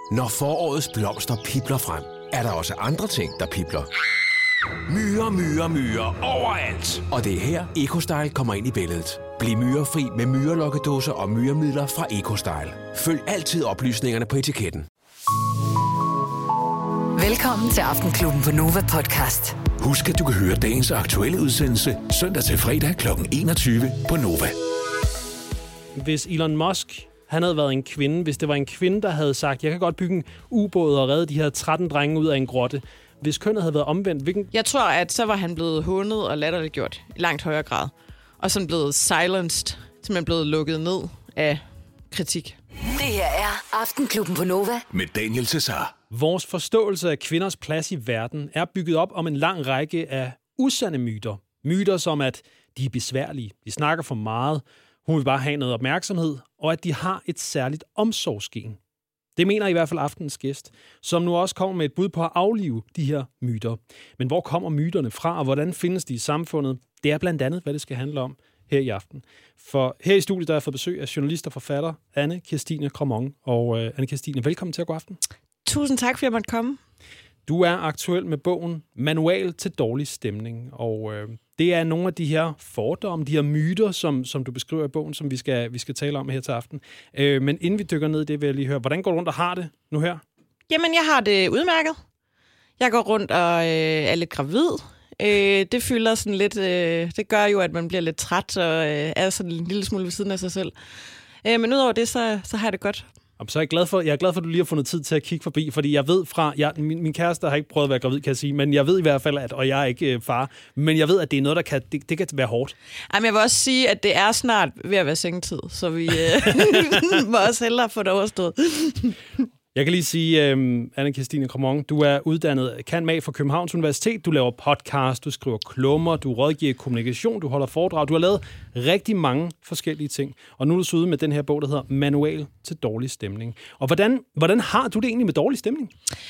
Når forårets blomster pibler frem, er der også andre ting, der pibler. Myrer, myrer, myrer overalt. Og det er her, EcoStyle kommer ind i billedet. Bliv myrefri med myrelokkedåser og myremidler fra EcoStyle. Følg altid oplysningerne på etiketten. Velkommen til Aftenklubben på Nova Podcast. Husk, at du kan høre dagens aktuelle udsendelse søndag til fredag kl. 21 på Nova. Hvis Elon Musk han havde været en kvinde, hvis det var en kvinde, der havde sagt, jeg kan godt bygge en ubåd og redde de her 13 drenge ud af en grotte. Hvis kønnet havde været omvendt, hvilken... Jeg tror, at så var han blevet hånet og latterliggjort i langt højere grad. Og sådan blevet silenced, simpelthen blevet lukket ned af kritik. Det her er Aftenklubben på Nova. Med Daniel Cesar. Vores forståelse af kvinders plads i verden er bygget op om en lang række af usande myter. Myter som, at de er besværlige, de snakker for meget, hun vil bare have noget opmærksomhed, og at de har et særligt omsorgsgen. Det mener i hvert fald aftenens gæst, som nu også kommer med et bud på at aflive de her myter. Men hvor kommer myterne fra, og hvordan findes de i samfundet? Det er blandt andet, hvad det skal handle om her i aften. For her i studiet, der har jeg fået besøg af journalist og forfatter Anne Kirstine Cremon. Og Anne Kirstine, velkommen til at gå aften. Tusind tak, for at jeg måtte komme. Du er aktuel med bogen Manual til dårlig stemning, og det er nogle af de her fordomme, de her myter, som du beskriver i bogen, som vi skal tale om her til aften. Men inden vi dykker ned i det, vil jeg lige høre, hvordan går du rundt og har det nu her? Jamen, jeg har det udmærket. Jeg går rundt og er lidt gravid. Det fylder sådan lidt, det gør jo, at man bliver lidt træt og er sådan en lille smule ved siden af sig selv. Men udover det, så har jeg det godt. Så er jeg glad for, at du lige har fundet tid til at kigge forbi, fordi jeg ved min kæreste har ikke prøvet at være gravid, kan jeg sige, men jeg ved i hvert fald, og jeg er ikke far, men jeg ved, at det er noget, der det kan være hårdt. Jamen, jeg vil også sige, at det er snart ved at være sengetid, så vi må også hellere få det overstået. Jeg kan lige sige, Anne Kirstine Cremon, du er uddannet cand.mag fra Københavns Universitet. Du laver podcast, du skriver klummer, du rådgiver kommunikation, du holder foredrag. Du har lavet rigtig mange forskellige ting. Og nu er du så ude med den her bog, der hedder Manual til dårlig stemning. Og hvordan har du det egentlig med dårlig stemning?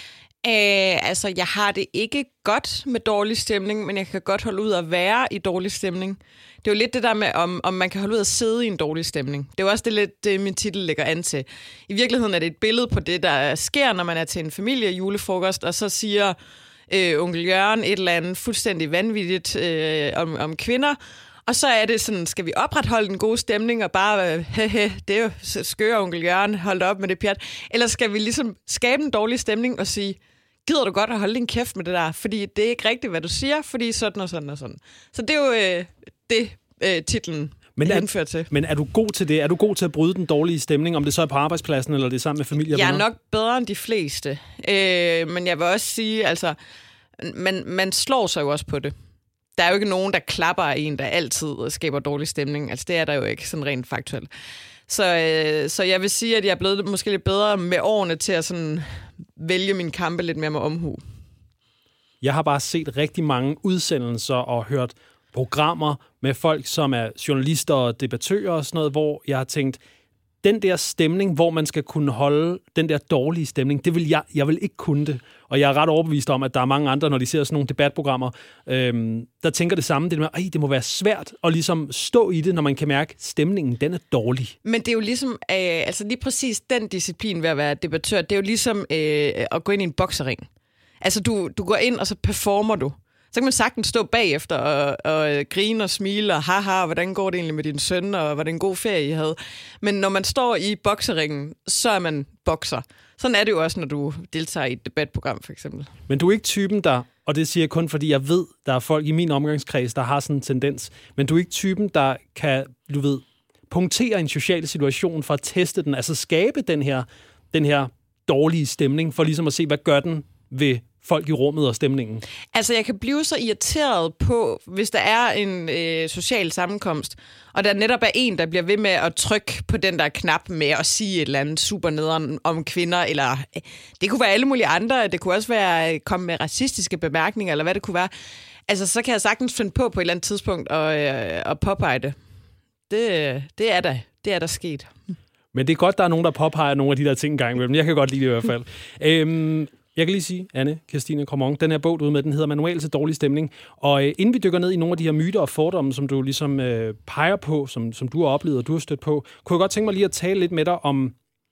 Jeg har det ikke godt med dårlig stemning, men jeg kan godt holde ud at være i dårlig stemning. Det er jo lidt det der med, om man kan holde ud at sidde i en dårlig stemning. Det er jo også det, min titel lægger an til. I virkeligheden er det et billede på det, der sker, når man er til en familiejulefrokost, og så siger onkel Jørgen et eller andet fuldstændig vanvittigt om kvinder. Og så er det sådan, skal vi opretholde den gode stemning og bare, det er jo skøre onkel Jørgen, hold op med det pjat. Eller skal vi ligesom skabe en dårlig stemning og sige, gider du godt at holde din kæft med det der, fordi det er ikke rigtigt, hvad du siger, fordi sådan og sådan og sådan. Så det er jo titlen indført til. Men er du god til det? Er du god til at bryde den dårlige stemning, om det så er på arbejdspladsen, eller det er sammen med familie? Jeg er nok bedre end de fleste. Men jeg vil også sige, altså, man slår sig jo også på det. Der er jo ikke nogen, der klapper af en, der altid skaber dårlig stemning. Altså, det er der jo ikke sådan rent faktuelt. Så jeg vil sige, at jeg er blevet måske lidt bedre med årene til at sådan vælge mine kampe lidt mere med omhu. Jeg har bare set rigtig mange udsendelser og hørt programmer med folk, som er journalister og debattører og sådan noget, hvor jeg har tænkt, den der stemning, hvor man skal kunne holde den der dårlige stemning, det vil jeg vil ikke kunne det. Og jeg er ret overbevist om, at der er mange andre, når de ser sådan nogle debatprogrammer, der tænker det samme. Det med, det må være svært at ligesom stå i det, når man kan mærke, at stemningen den er dårlig. Men det er jo ligesom, altså lige præcis den disciplin ved at være debattør, det er jo ligesom at gå ind i en boksering. Altså du går ind, og så performer du. Så kan man sagtens stå bagefter og grine og smile og haha, hvordan går det egentlig med din søn, og var det en god ferie, I havde. Men når man står i bokseringen, så er man bokser. Sådan er det jo også, når du deltager i et debatprogram, for eksempel. Men du er ikke typen, der, og det siger jeg kun, fordi jeg ved, der er folk i min omgangskreds, der har sådan en tendens, men du er ikke typen, der kan, punktere en social situation for at teste den, altså skabe den her dårlige stemning, for ligesom at se, hvad gør den ved folk i rummet og stemningen? Altså, jeg kan blive så irriteret på, hvis der er en social sammenkomst, og der netop er en, der bliver ved med at trykke på den der knap med at sige et eller andet super nederen om kvinder, eller det kunne være alle mulige andre, det kunne også være komme med racistiske bemærkninger, eller hvad det kunne være. Altså, så kan jeg sagtens finde på et eller andet tidspunkt og påpege det. Det er der sket. Men det er godt, der er nogen, der påpeger nogle af de der ting engang imellem. Jeg kan godt lide det i hvert fald. Jeg kan lige sige, Anne Kirstine Cremon, den her bog, du med, den hedder Manual til dårlig stemning. Og inden vi dykker ned i nogle af de her myter og fordomme, som du ligesom peger på, som du har oplevet og du har stødt på, kunne jeg godt tænke mig lige at tale lidt med dig om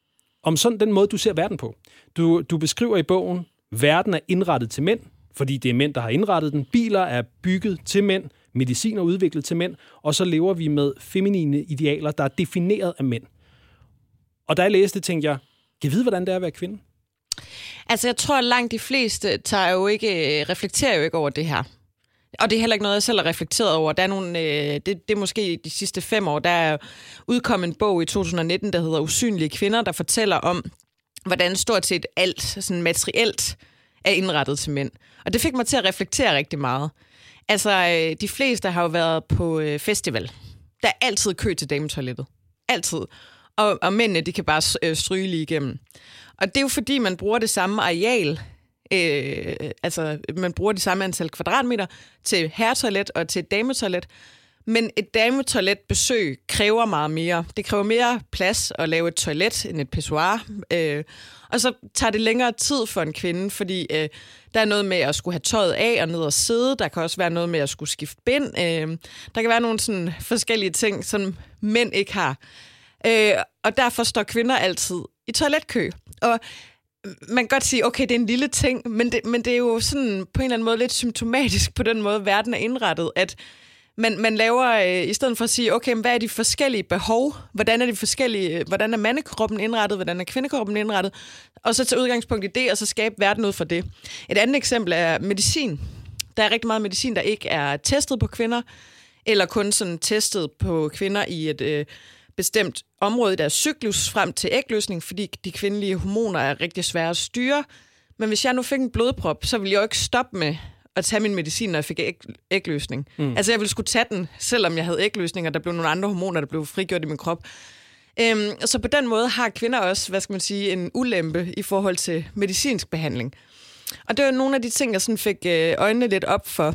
om sådan den måde, du ser verden på. Du beskriver i bogen, verden er indrettet til mænd, fordi det er mænd, der har indrettet den. Biler er bygget til mænd, medicin er udviklet til mænd, og så lever vi med feminine idealer, der er defineret af mænd. Og da jeg læste det, tænkte jeg, kan jeg vide, hvordan det er at være kvinde? Altså, jeg tror, at langt de fleste reflekterer jo ikke over det her. Og det er heller ikke noget, jeg selv har reflekteret over. Der er nogle, det er måske de sidste 5 år, der er udkommet en bog i 2019, der hedder Usynlige kvinder, der fortæller om, hvordan stort set alt, sådan materielt, er indrettet til mænd. Og det fik mig til at reflektere rigtig meget. Altså, de fleste har jo været på festival. Der er altid kø til dametoilettet. Altid. Og mændene, de kan bare stryge lige igennem. Og det er jo fordi, man bruger det samme areal, altså man bruger det samme antal kvadratmeter til herretoilet og til dametoilet. Men et dametoiletbesøg kræver meget mere. Det kræver mere plads at lave et toilet end et pissoir. Og så tager det længere tid for en kvinde, fordi der er noget med at skulle have tøjet af og ned og sidde. Der kan også være noget med at skulle skifte bind. Der kan være nogle sådan forskellige ting, som mænd ikke har. Og derfor står kvinder altid i toiletkø. Og man kan godt sige, okay, det er en lille ting, men det er jo sådan på en eller anden måde lidt symptomatisk på den måde, verden er indrettet, at man laver, i stedet for at sige, okay, hvad er de forskellige behov? Hvordan er mandekroppen indrettet? Hvordan er kvindekroppen indrettet? Og så tage udgangspunkt i det, og så skabe verden ud fra det. Et andet eksempel er medicin. Der er rigtig meget medicin, der ikke er testet på kvinder, eller kun sådan testet på kvinder i et bestemt område i deres cyklus frem til ægløsning, fordi de kvindelige hormoner er rigtig svære at styre. Men hvis jeg nu fik en blodprop, så ville jeg jo ikke stoppe med at tage min medicin, når jeg fik ægløsning. Altså jeg ville skulle tage den, selvom jeg havde ægløsning, og der blev nogle andre hormoner, der blev frigjort i min krop. Så på den måde har kvinder også, en ulempe i forhold til medicinsk behandling. Og det var nogle af de ting, jeg sådan fik øjnene lidt op for.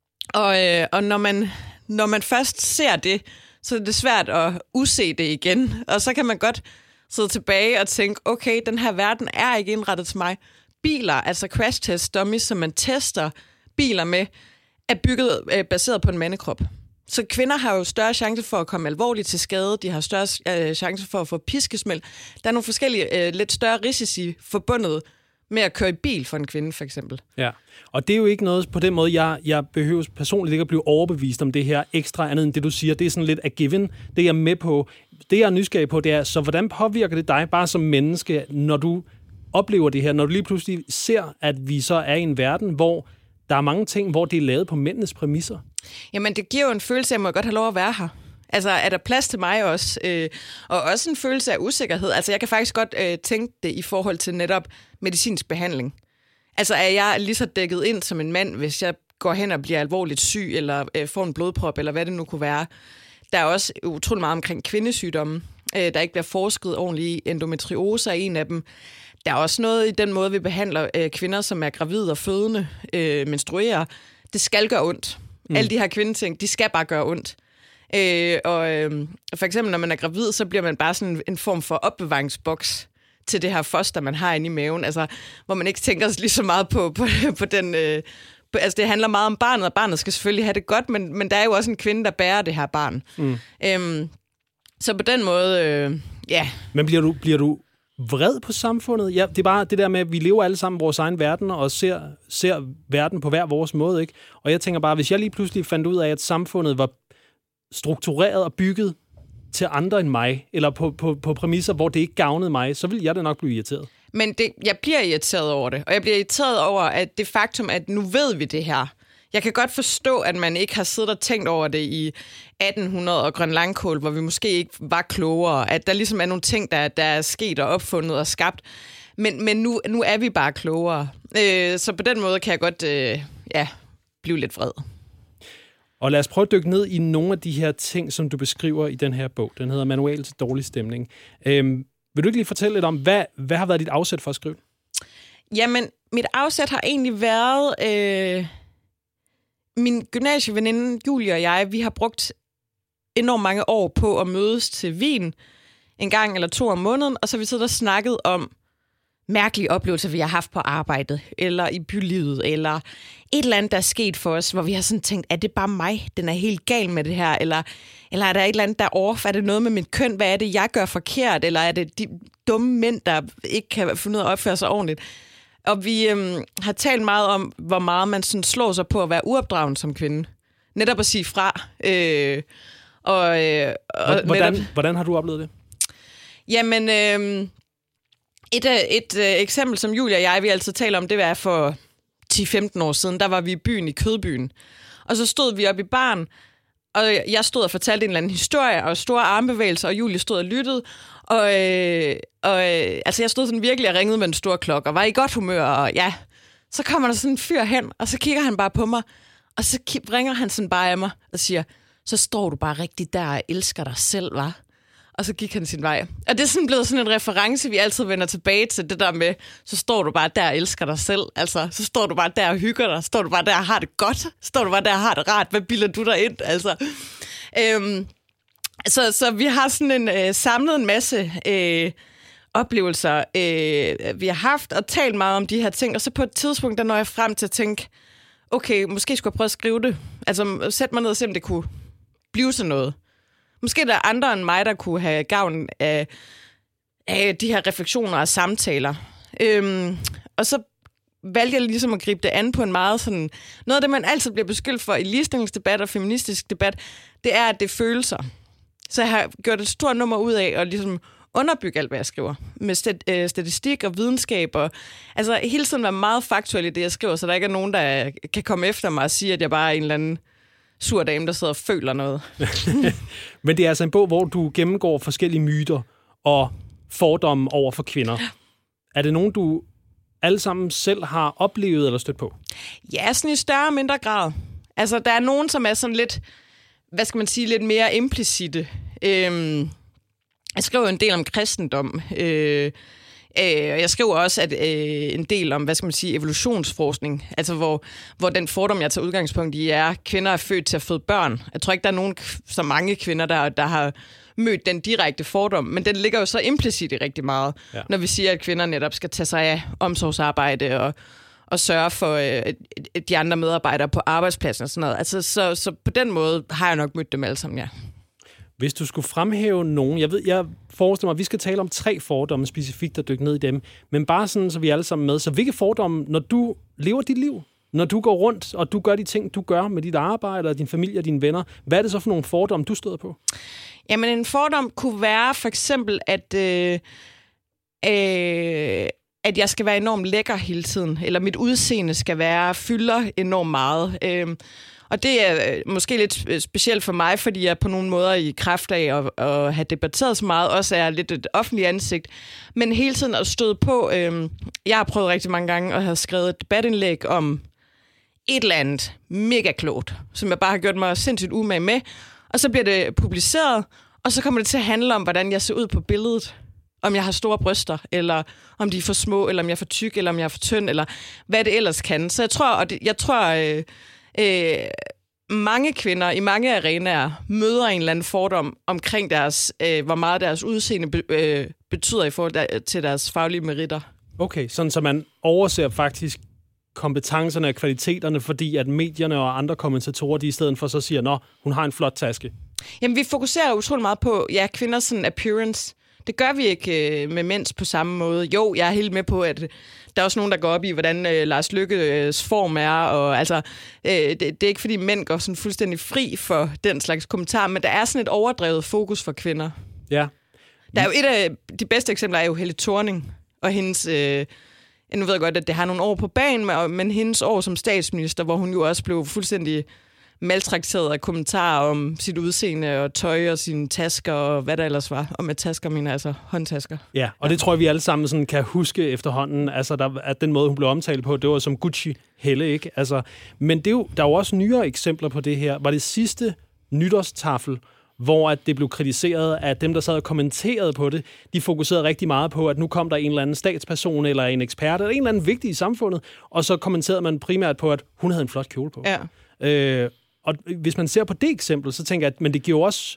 Og når man først ser det, så er det svært at use det igen. Og så kan man godt sidde tilbage og tænke, okay, den her verden er ikke indrettet til mig. Biler, altså crash test dummies, som man tester biler med, er bygget baseret på en mandekrop. Så kvinder har jo større chance for at komme alvorligt til skade. De har større chance for at få piskesmæld. Der er nogle forskellige, lidt større risici forbundet med at køre i bil for en kvinde, for eksempel. Ja, og det er jo ikke noget på den måde, jeg behøver personligt ikke at blive overbevist om det her ekstra andet end det, du siger. Det er sådan lidt a given. Det jeg er med på, det jeg er nysgerrig på, det er, så hvordan påvirker det dig bare som menneske, når du oplever det her, når du lige pludselig ser, at vi så er i en verden, hvor der er mange ting, hvor det er lavet på mændenes præmisser? Jamen, det giver jo en følelse af, at jeg må godt have lov at være her. Altså, er der plads til mig også? Og også en følelse af usikkerhed. Altså, jeg kan faktisk godt tænke det i forhold til netop medicinsk behandling. Altså, er jeg lige så dækket ind som en mand, hvis jeg går hen og bliver alvorligt syg, eller får en blodprop, eller hvad det nu kunne være? Der er også utrolig meget omkring kvindesygdomme, der ikke bliver forsket ordentligt i. Endometriose er en af dem. Der er også noget i den måde, vi behandler kvinder, som er gravide og fødende, menstruerer. Det skal gøre ondt. Alle de her kvindeting, de skal bare gøre ondt. For eksempel, når man er gravid, så bliver man bare sådan en form for opbevaringsboks til det her foster, man har inde i maven. Altså, hvor man ikke tænker lige så meget på den... Altså, det handler meget om barnet, og barnet skal selvfølgelig have det godt, men der er jo også en kvinde, der bærer det her barn. Så på den måde, ja. Men bliver du vred på samfundet? Ja, det er bare det der med, at vi lever alle sammen i vores egen verden, og ser verden på hver vores måde, ikke? Og jeg tænker bare, hvis jeg lige pludselig fandt ud af, at samfundet var struktureret og bygget til andre end mig, eller på præmisser, hvor det ikke gavnede mig, så vil jeg da nok blive irriteret. Men jeg bliver irriteret over det, og jeg bliver irriteret over, at det faktum, at nu ved vi det her. Jeg kan godt forstå, at man ikke har siddet og tænkt over det i 1800 og Grøn Langkål, hvor vi måske ikke var klogere. At der ligesom er nogle ting, der er sket og opfundet og skabt. Men nu er vi bare klogere. Så på den måde kan jeg godt blive lidt vred. Og lad os prøve at dykke ned i nogle af de her ting, som du beskriver i den her bog. Den hedder Manual til dårlig stemning. Vil du ikke lige fortælle lidt om, hvad har været dit afsæt for at skrive? Jamen, mit afsæt har egentlig været... Min gymnasieveninde Julie og jeg, vi har brugt enormt mange år på at mødes til Wien en gang eller 2 om måneden, og så har vi siddet og snakket om mærkelige oplevelser, vi har haft på arbejdet, eller i bylivet, eller et eller andet, der er sket for os, hvor vi har sådan tænkt, er det bare mig, den er helt gal med det her, eller er der et eller andet, der er off, er det noget med mit køn, hvad er det, jeg gør forkert, eller er det de dumme mænd, der ikke kan finde ud af at opføre sig ordentligt. Og vi har talt meget om, hvor meget man sådan slår sig på at være uopdragen som kvinde. Netop at sige fra. Hvordan har du oplevet det? Jamen, et eksempel, som Julia og jeg, vi altid taler om, det var for 10-15 år siden. Der var vi i byen, i Kødbyen. Og så stod vi oppe i baren, og jeg stod og fortalte en eller anden historie, og store armbevægelser, og Julie stod og lyttede. Altså, jeg stod sådan virkelig og ringede med en stor klokke, og var i godt humør, og ja. Så kommer der sådan en fyr hen, og så kigger han bare på mig, og så ringer han sådan bare af mig og siger, så står du bare rigtig der og elsker dig selv, hva'? Og så gik han sin vej. Og det er sådan blevet sådan en reference, vi altid vender tilbage til, det der med, så står du bare der og elsker dig selv. Altså, så står du bare der og hygger dig. Står du bare der og har det godt. Står du bare der og har det rart. Hvad bilder du dig ind? Altså, så vi har sådan samlet en masse oplevelser, vi har haft og talt meget om de her ting. Og så på et tidspunkt, der når jeg frem til at tænke, okay, måske skulle jeg prøve at skrive det. Altså, sæt mig ned og se, om det kunne blive sådan noget. Måske er der andre end mig, der kunne have gavn af de her refleksioner og samtaler. Og så valgte jeg ligesom at gribe det an på en meget sådan... Noget af det, man altid bliver beskyldt for i ligestillingsdebat og feministisk debat, det er, at det er følelser. Så jeg har gjort et stort nummer ud af at ligesom underbygge alt, hvad jeg skriver. Med statistik og videnskab. Og, altså hele tiden være meget faktuel i det, jeg skriver, så der ikke er nogen, der kan komme efter mig og sige, at jeg bare er en eller anden sur dame, der sidder og føler noget. Men det er altså en bog, hvor du gennemgår forskellige myter og fordomme over for kvinder. Er det nogen, du alle sammen selv har oplevet eller stødt på? Ja, sådan i større og mindre grad. Altså, der er nogen, som er sådan lidt, hvad skal man sige, lidt mere implicite. Jeg skriver en del om kristendom. Jeg skriver også at en del om, hvad skal man sige, evolutionsforskning. Altså, hvor den fordom, jeg tager udgangspunkt i, er, at kvinder er født til at føde børn. Jeg tror ikke, der er nogen, så mange kvinder, der har mødt den direkte fordom, men den ligger jo så implicit i rigtig meget, når vi siger, at kvinder netop skal tage sig af omsorgsarbejde og sørge for de andre medarbejdere på arbejdspladsen og sådan noget. Altså, så på den måde har jeg nok mødt dem alle sammen, ja. Hvis du skulle fremhæve nogen, jeg forestiller mig, at vi skal tale om 3 fordomme specifikt og dykke ned i dem, men bare sådan, så vi er alle sammen med. Så hvilke fordomme, når du lever dit liv, når du går rundt, og du gør de ting, du gør med dit arbejde, og din familie og dine venner, hvad er det så for nogle fordomme, du støder på? Jamen, en fordom kunne være for eksempel, at jeg skal være enormt lækker hele tiden, eller mit udseende skal fylder enormt meget. Og det er måske lidt specielt for mig, fordi jeg på nogle måder i kraft af at have debatteret så meget, også er lidt et offentligt ansigt. Men hele tiden at støde på, jeg har prøvet rigtig mange gange at have skrevet et debatindlæg om et eller andet mega klogt, som jeg bare har gjort mig sindssygt umage med. Og så bliver det publiceret, og så kommer det til at handle om, hvordan jeg ser ud på billedet. Om jeg har store bryster, eller om de er for små, eller om jeg er for tyk, eller om jeg er for tynd, eller hvad det ellers kan. Så jeg tror mange kvinder i mange arenaer møder en eller anden fordom omkring deres, hvor meget deres udseende betyder i forhold til deres faglige meritter. Okay, sådan så man overser faktisk kompetencerne og kvaliteterne, fordi at medierne og andre kommentatorer, de i stedet for så siger, nå, hun har en flot taske. Jamen, vi fokuserer utrolig meget på kvinders sådan appearance. Det gør vi ikke med mænds på samme måde. Jo, jeg er helt med på, at der er også nogen, der går op i, hvordan Lars Løkkes form er. Og, altså, det er ikke, fordi mænd går sådan fuldstændig fri for den slags kommentar, men der er sådan et overdrevet fokus for kvinder. Ja. Der er jo et af de bedste eksempler, er jo Helle Thorning og hendes... nu ved jeg godt, at det har nogle år på banen, men hendes år som statsminister, hvor hun jo også blev fuldstændig maltrakteret af kommentarer om sit udseende og tøj og sine tasker og hvad der ellers var. Og med tasker mener altså håndtasker. Ja, og det tror jeg, vi alle sammen sådan kan huske efterhånden. Altså, at den måde, hun blev omtalt på, det var som Gucci Helle, ikke? Altså, men der er jo også nyere eksempler på det her. Var det sidste nytårstafel, hvor at det blev kritiseret, at dem, der sad og kommenterede på det, de fokuserede rigtig meget på, at nu kom der en eller anden statsperson eller en ekspert eller en eller anden vigtig i samfundet, og så kommenterede man primært på, at hun havde en flot kjole på. Ja. Og hvis man ser på det eksempel, så tænker jeg, at men det giver også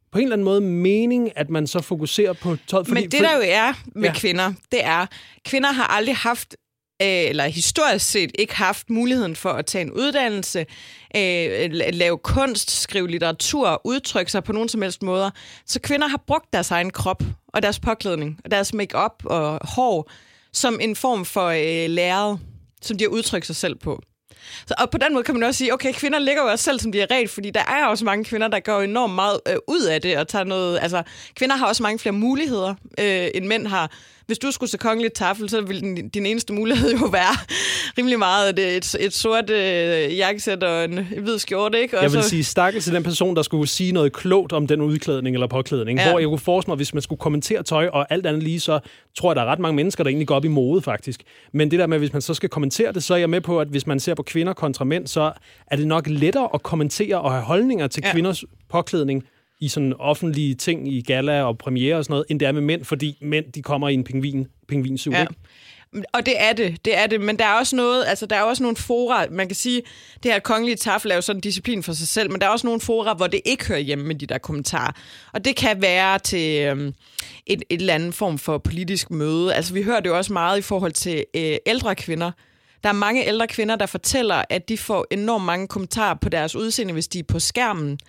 på en eller anden måde mening, at man så fokuserer på tøjet? Men det, der jo er med kvinder, det er, kvinder har aldrig haft, eller historisk set ikke haft muligheden for at tage en uddannelse, lave kunst, skrive litteratur, udtrykke sig på nogen som helst måder. Så kvinder har brugt deres egen krop og deres påklædning og deres make-up og hår som en form for lærred, som de har udtrykt sig selv på. Og på den måde kan man også sige, okay, kvinder ligger jo også selv som diarré, fordi der er også mange kvinder, der går enormt meget ud af det og tager noget. Altså, kvinder har også mange flere muligheder, end mænd har. Hvis du skulle se Kongeligt Taffel, så ville din eneste mulighed jo være rimelig meget et sort jakkesæt og en hvid skjorte, ikke? Og jeg vil sige stakkels til den person, der skulle sige noget klogt om den udklædning eller påklædning. Ja. Hvor jeg kunne forestille mig, hvis man skulle kommentere tøj og alt andet lige, så tror jeg, der er ret mange mennesker, der egentlig går op i mode, faktisk. Men det der med, hvis man så skal kommentere det, så er jeg med på, at hvis man ser på kvinder kontra mænd, så er det nok lettere at kommentere og have holdninger til kvinders påklædning i sådan offentlige ting, i gala og premiere og sådan noget, end det er med mænd, fordi mænd, de kommer i en pingvinsuit, ikke? Og det er det, men der er også noget, altså der er også nogle fora, man kan sige, det her Kongelige Taffel er jo sådan en disciplin for sig selv, men der er også nogle fora, hvor det ikke hører hjemme med de der kommentarer. Og det kan være til et eller andet form for politisk møde. Altså vi hører det jo også meget i forhold til ældre kvinder. Der er mange ældre kvinder, der fortæller, at de får enormt mange kommentarer på deres udseende, hvis de er på skærmen.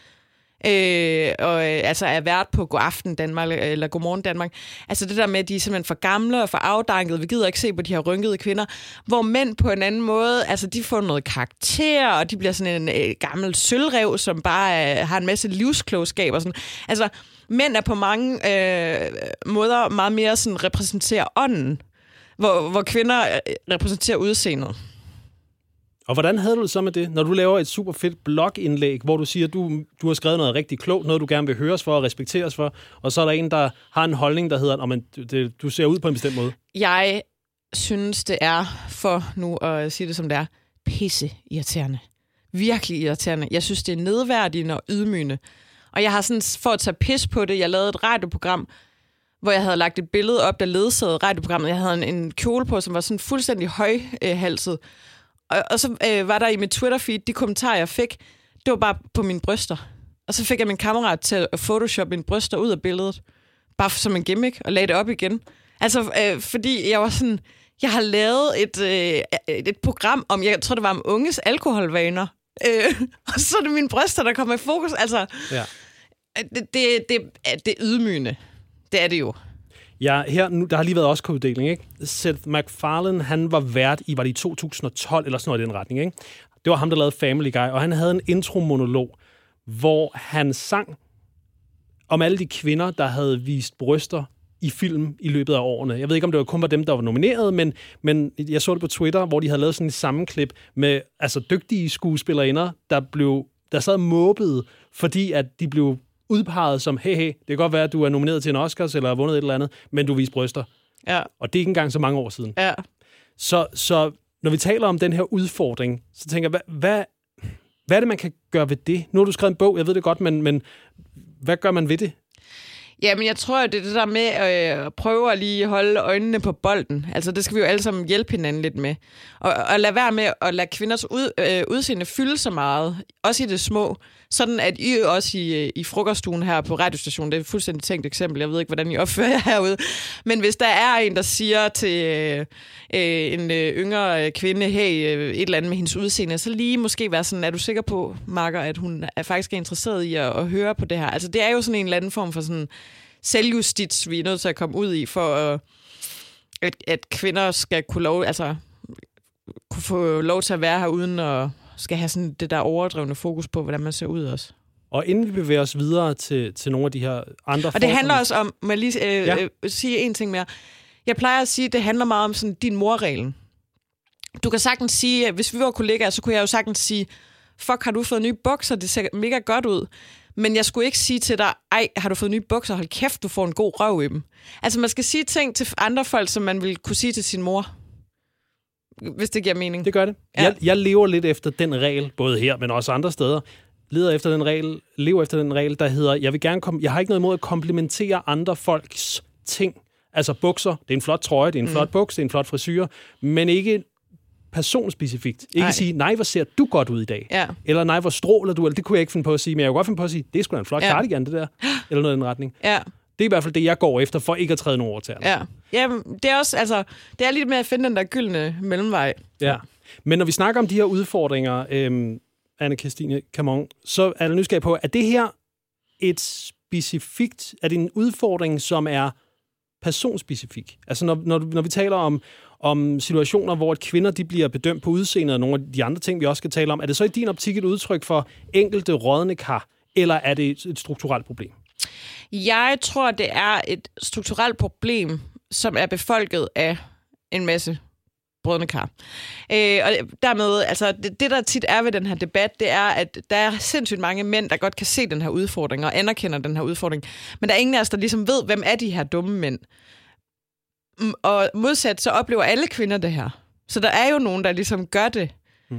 Altså er vært på Godaften Danmark eller Godmorgen Danmark. Altså det der med, at de er simpelthen for gamle og for afdankede. Vi gider ikke se på de her rynkede kvinder. Hvor mænd på en anden måde, altså de får noget karakter, og de bliver sådan en gammel sølvrev, som bare har en masse livsklogskab og sådan. Altså mænd er på mange måder meget mere sådan repræsenterer ånden, hvor kvinder repræsenterer udseendet. Og hvordan havde du det så med det, når du laver et super fedt blogindlæg, hvor du siger, at du har skrevet noget rigtig klogt, noget du gerne vil høres for og respekteres for, og så er der en, der har en holdning, der hedder, du ser ud på en bestemt måde? Jeg synes, det er, for nu at sige det som det er, pisse irriterende. Virkelig irriterende. Jeg synes, det er nedværdigende og ydmygende. Og jeg har sådan, for at tage pis på det, jeg lavede et radioprogram, hvor jeg havde lagt et billede op, der ledsagede radioprogrammet. Jeg havde en kjole på, som var sådan fuldstændig højhalset. Og så var der i mit Twitter-feed, de kommentarer, jeg fik, det var bare på mine bryster. Og så fik jeg min kammerat til at photoshoppe mine bryster ud af billedet. Bare som en gimmick, og lagde det op igen. Altså, fordi jeg var sådan, jeg har lavet et program om, jeg tror det var om unges alkoholvaner. Og så er det mine bryster, der kommer i fokus. Altså, ja. Det er ydmygende. Det er det jo. Ja, der har lige været Oscar-uddeling, ikke? Seth MacFarlane, han var vært i, var det i 2012 eller sådan noget i den retning, ikke? Det var ham, der lavede Family Guy, og han havde en intro-monolog, hvor han sang om alle de kvinder, der havde vist bryster i film i løbet af årene. Jeg ved ikke, om det kun var dem, der var nomineret, men jeg så det på Twitter, hvor de havde lavet sådan et sammenklip med altså dygtige skuespillerinder, der sad måbede, fordi at de blev udpeget som, hey, det kan godt være, at du er nomineret til en Oscars eller har vundet et eller andet, men du viser bryster. Ja. Og det er ikke engang så mange år siden. Ja. Så når vi taler om den her udfordring, så tænker jeg, hvad er det, man kan gøre ved det? Nu har du skrevet en bog, jeg ved det godt, men hvad gør man ved det? Jamen, jeg tror, det er det der med at prøve at lige holde øjnene på bolden. Altså, det skal vi jo alle sammen hjælpe hinanden lidt med. Og lade være med at lade kvinders udseende fylde så meget, også i det små, sådan at I også i frokoststuen her på radiostationen, det er et fuldstændig tænkt eksempel, jeg ved ikke, hvordan I opfører jer herude, men hvis der er en, der siger til en yngre kvinde, hey, et eller andet med hendes udseende, så lige måske være sådan, er du sikker på, Marker, at hun er faktisk interesseret i at høre på det her? Altså, det er jo sådan en eller anden form for sådan selvjustits, vi er nødt til at komme ud i, for at kvinder skal kunne få lov til at være her, uden at skal have sådan det der overdrevne fokus på, hvordan man ser ud også. Og inden vi bevæger os videre til nogle af de her andre... Og det handler også om, må jeg lige sige en ting mere. Jeg plejer at sige, at det handler meget om sådan din morreglen. Du kan sagtens sige, at hvis vi var kollegaer, så kunne jeg jo sagtens sige, fuck, har du fået nye bukser? Det ser mega godt ud. Men jeg skulle ikke sige til dig, ej, har du fået nye bukser? Hold kæft, du får en god røv i dem. Altså, man skal sige ting til andre folk, som man vil kunne sige til sin mor. Hvis det giver mening. Det gør det. Ja. Jeg lever lidt efter den regel, både her, men også andre steder. Lever efter den regel, der hedder, jeg har ikke noget imod at komplimentere andre folks ting. Altså bukser, det er en flot trøje, det er en flot buks, det er en flot frisyr, men ikke personspecifikt. Ikke sige, nej, hvor ser du godt ud i dag. Ja. Eller nej, hvor stråler du. Eller det kunne jeg ikke finde på at sige, men jeg kunne godt finde på at sige, det er sgu da en flot cardigan, det der. Eller noget i den retning. Ja. Det er i hvert fald det, jeg går efter, for ikke at træde nogen over til. Ja. Det er også, altså, det er lidt med at finde den der gyldne mellemvej. Ja. Men når vi snakker om de her udfordringer, Anne-Kristine Camon, så er jeg nysgerrig på, er det her er det en udfordring, som er personspecifik? Altså når vi taler om situationer, hvor kvinder de bliver bedømt på udseendet og nogle af de andre ting, vi også skal tale om, er det så i din optik et udtryk for enkelte rådne kar, eller er det et strukturelt problem? Jeg tror, det er et strukturelt problem, som er befolket af en masse brødne kar. Og dermed, altså det der tit er ved den her debat, det er, at der er sindssygt mange mænd, der godt kan se den her udfordring og anerkender den her udfordring. Men der er ingen af os, der ligesom ved, hvem er de her dumme mænd. Og modsat, så oplever alle kvinder det her. Så der er jo nogen, der ligesom gør det.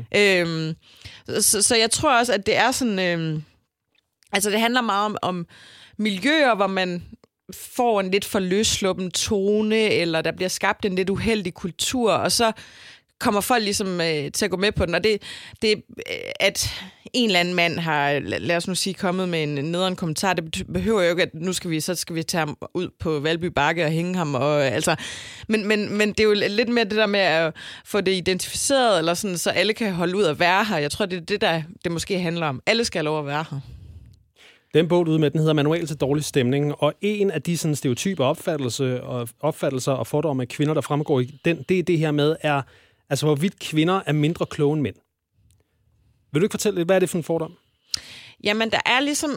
Så jeg tror også, at det er sådan... altså det handler meget om miljøer, hvor man får en lidt for løssluppen tone, eller der bliver skabt en lidt uheldig kultur, og så kommer folk ligesom til at gå med på den. Og det at en eller anden mand har, lad os nu sige, kommet med en nederen kommentar, det behøver jo ikke, at nu skal vi tage ham ud på Valby Bakke og hænge ham. Og, altså, men det er jo lidt mere det der med at få det identificeret, eller sådan, så alle kan holde ud at være her. Jeg tror, det er det, der det måske handler om. Alle skal have lov at være her. Den bog, du ude med, den hedder Manual til dårlig stemning, og en af de sådan, stereotyper opfattelser og fordomme af kvinder, der fremgår i den, det her med, er, altså hvorvidt kvinder er mindre kloge end mænd. Vil du ikke fortælle lidt, hvad er det for en fordom? Jamen, der er ligesom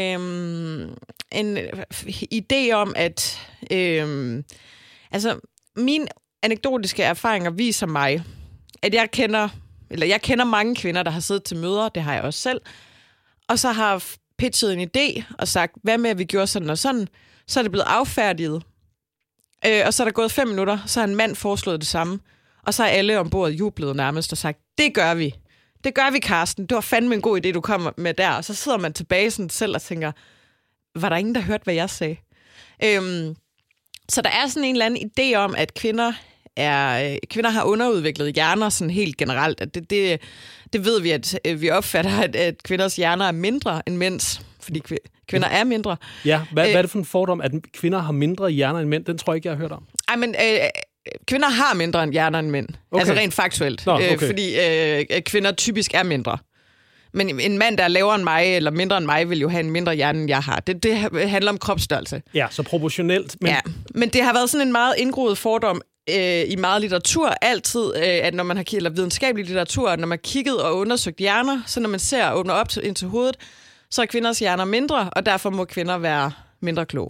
en idé om, at altså, mine anekdotiske erfaringer viser mig, at jeg kender mange kvinder, der har siddet til møder, det har jeg også selv, og så har pitchet en idé og sagt, hvad med, at vi gjorde sådan og sådan, så er det blevet affærdiget. Og så er der gået 5 minutter, så har en mand foreslået det samme, og så er alle ombord jublet nærmest og sagt, det gør vi. Det gør vi, Karsten. Det var fandme en god idé, du kom med der. Og så sidder man tilbage sådan selv og tænker, var der ingen, der hørte, hvad jeg sagde? Så der er sådan en eller anden idé om, at kvinder har underudviklet hjerner sådan helt generelt. At det ved vi, at vi opfatter, at kvinders hjerner er mindre end mænds, fordi kvinder er mindre. Ja, hvad er det for en fordom, at kvinder har mindre hjerner end mænd? Den tror jeg ikke, jeg har hørt om. Ej, men kvinder har mindre end hjerner end mænd. Okay. Altså rent faktuelt. Nå, okay. Fordi kvinder typisk er mindre. Men en mand, der er lavere end mig, eller mindre end mig, vil jo have en mindre hjerne, end jeg har. Det handler om kropsstørrelse. Ja, så proportionelt. Men... Ja, men det har været sådan en meget indgroet fordom i meget litteratur altid, at når man har eller videnskabelig litteratur, at når man har kigget og undersøgt hjerner, så når man ser og åbner op ind til hovedet, så er kvinders hjerner mindre, og derfor må kvinder være mindre kloge.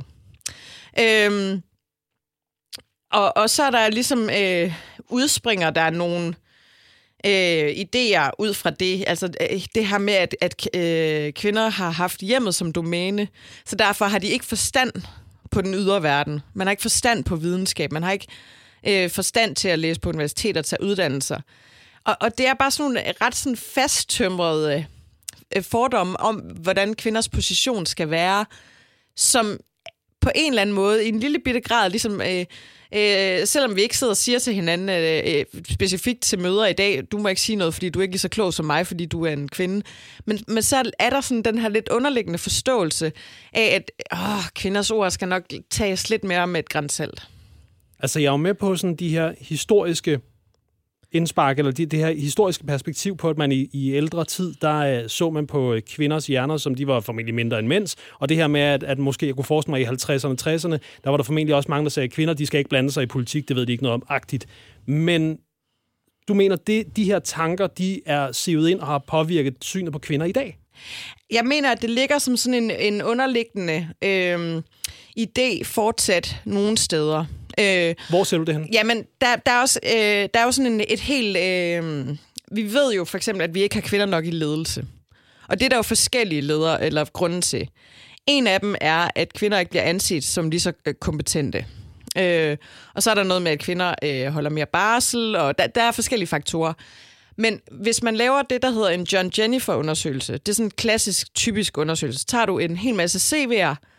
Og så er der ligesom udspringer der nogle idéer ud fra det. Altså det her med, at kvinder har haft hjemmet som domæne, så derfor har de ikke forstand på den ydre verden. Man har ikke forstand på videnskab. Man har ikke forstand til at læse på universiteter og tage uddannelser. Og det er bare sådan nogle ret sådan fasttømrede fordomme om, hvordan kvinders position skal være, som på en eller anden måde, i en lille bitte grad, ligesom, selvom vi ikke sidder og siger til hinanden specifikt til møder i dag, du må ikke sige noget, fordi du er ikke lige så klog som mig, fordi du er en kvinde. Men så er der sådan den her lidt underliggende forståelse af, at kvinders ord skal nok tages lidt mere med et gran salt. Altså, jeg er jo med på sådan de her historiske indspark, eller det her historiske perspektiv på, at man i ældre tid, der så man på kvinders hjerner, som de var formentlig mindre end mænds, og det her med, at måske jeg kunne forestille mig i 50'erne og 60'erne, der var der formentlig også mange, der sagde, at kvinder, de skal ikke blande sig i politik, det ved de ikke noget om, agtigt. Men du mener, de her tanker, de er sivet ind og har påvirket synet på kvinder i dag? Jeg mener, at det ligger som sådan en underliggende idé fortsat nogle steder. Hvor ser du det hen? Jamen, der er jo sådan et helt... vi ved jo for eksempel, at vi ikke har kvinder nok i ledelse. Og det er der jo forskellige ledere eller grunde til. En af dem er, at kvinder ikke bliver anset som lige så kompetente. Og så er der noget med, at kvinder holder mere barsel, og der er forskellige faktorer. Men hvis man laver det, der hedder en John Jennifer-undersøgelse, det er sådan en klassisk, typisk undersøgelse, så tager du en hel masse CV'er,